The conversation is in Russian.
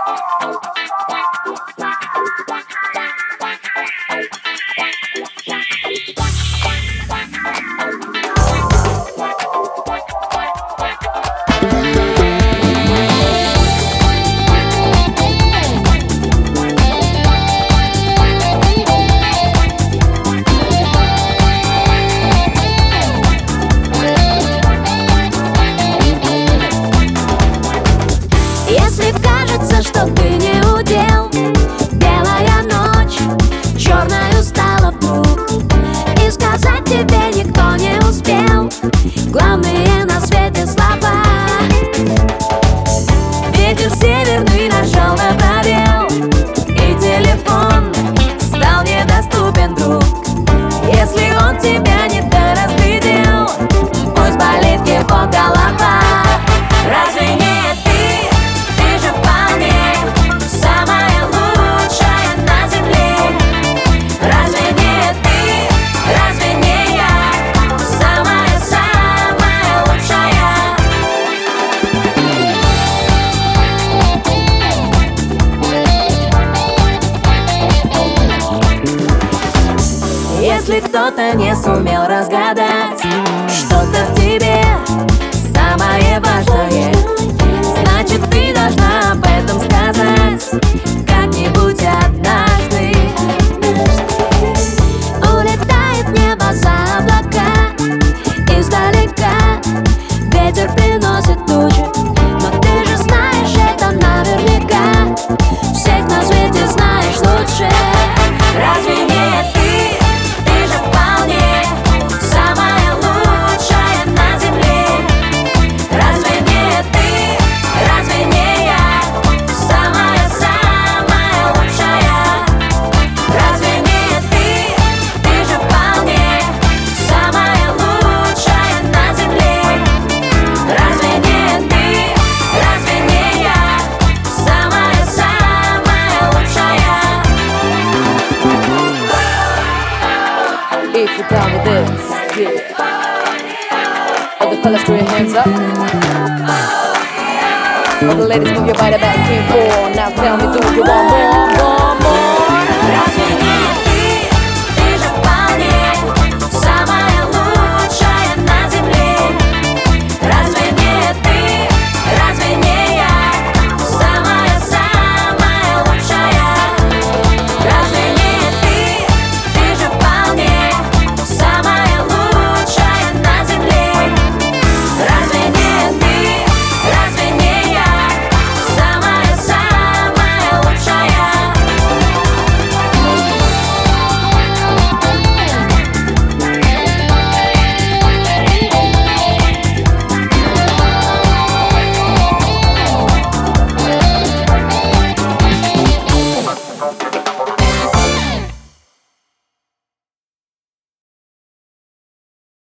Если кажется, что ты не удел, белая ночь черною стала вдруг, и сказать тебе никто не успел главные на свете слова. Ветер северный нашел на пробел, и телефон стал недоступен, друг. Если он тебя не доразглядел, пусть болит его голова. Разве не если кто-то не сумел разгадать что-то в тебе самое важное, значит, ты должна об этом сказать как-нибудь однажды. Улетает в небо за облака, издалека ветер приносит тучи, но ты же знаешь это наверняка, всех на свете знаешь лучше. Разве не ты? If you're down with this, yeah. All the fellas throw your hands up. All the ladies move your body back and forth. Now tell me, do you want more, more, more?